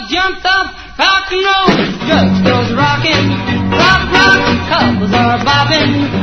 jumped up, rock and roll. Drugstore's rocking, rock, rock, couples are bobbing.